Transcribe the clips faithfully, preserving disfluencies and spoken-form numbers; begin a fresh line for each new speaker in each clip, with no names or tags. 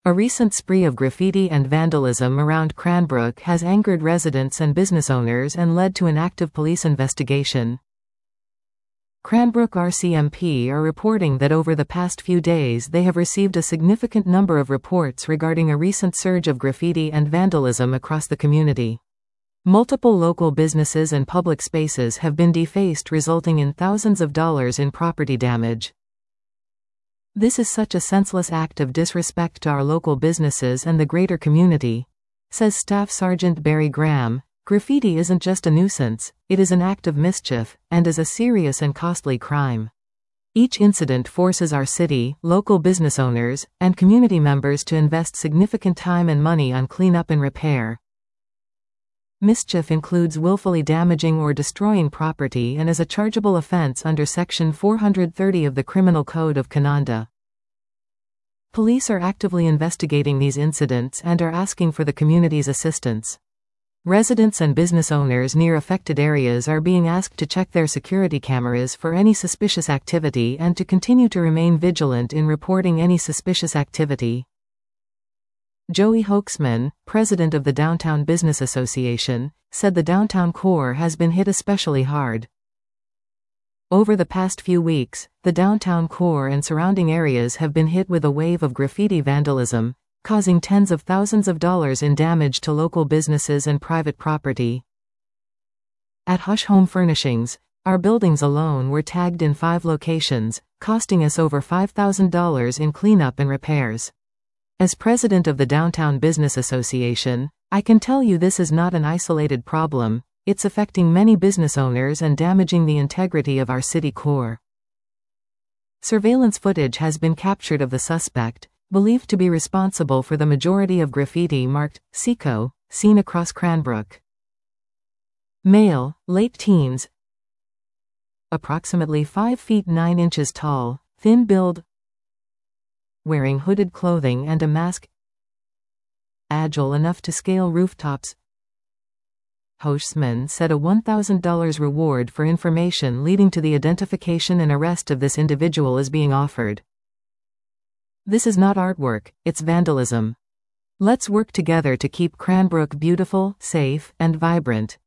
A recent spree of graffiti and vandalism around Cranbrook has angered residents and business owners and led to an active police investigation. Cranbrook R C M P are reporting that over the past few days they have received a significant number of reports regarding a recent surge of graffiti and vandalism across the community. Multiple local businesses and public spaces have been defaced, resulting in thousands of dollars in property damage. "This is such a senseless act of disrespect to our local businesses and the greater community," says Staff Sergeant Barry Graham. "Graffiti isn't just a nuisance, it is an act of mischief, and is a serious and costly crime. Each incident forces our city, local business owners, and community members to invest significant time and money on cleanup and repair. Mischief includes willfully damaging or destroying property and is a chargeable offense under Section four hundred thirty of the Criminal Code of Canada. Police are actively investigating these incidents and are asking for the community's assistance. Residents and business owners near affected areas are being asked to check their security cameras for any suspicious activity and to continue to remain vigilant in reporting any suspicious activity." Joey Hoaxman, president of the Downtown Business Association, said the downtown core has been hit especially hard. "Over the past few weeks, the downtown core and surrounding areas have been hit with a wave of graffiti vandalism, causing tens of thousands of dollars in damage to local businesses and private property. At Hush Home Furnishings, our buildings alone were tagged in five locations, costing us over five thousand dollars in cleanup and repairs. As president of the Downtown Business Association, I can tell you this is not an isolated problem, it's affecting many business owners and damaging the integrity of our city core." Surveillance footage has been captured of the suspect, believed to be responsible for the majority of graffiti marked Seco, seen across Cranbrook. Male, late teens, approximately five feet nine inches tall, thin build, wearing hooded clothing and a mask, agile enough to scale rooftops. Hoaxman said a one thousand dollars reward for information leading to the identification and arrest of this individual is being offered. "This is not artwork, it's vandalism. Let's work together to keep Cranbrook beautiful, safe, and vibrant."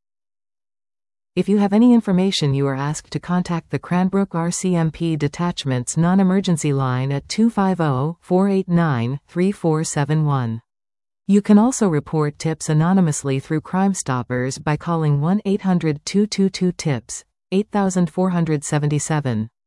If you have any information, you are asked to contact the Cranbrook R C M P Detachment's non-emergency line at two five zero, four eight nine, three four seven one. You can also report tips anonymously through Crime Stoppers by calling one eight hundred, two two two, TIPS, eight four seven seven.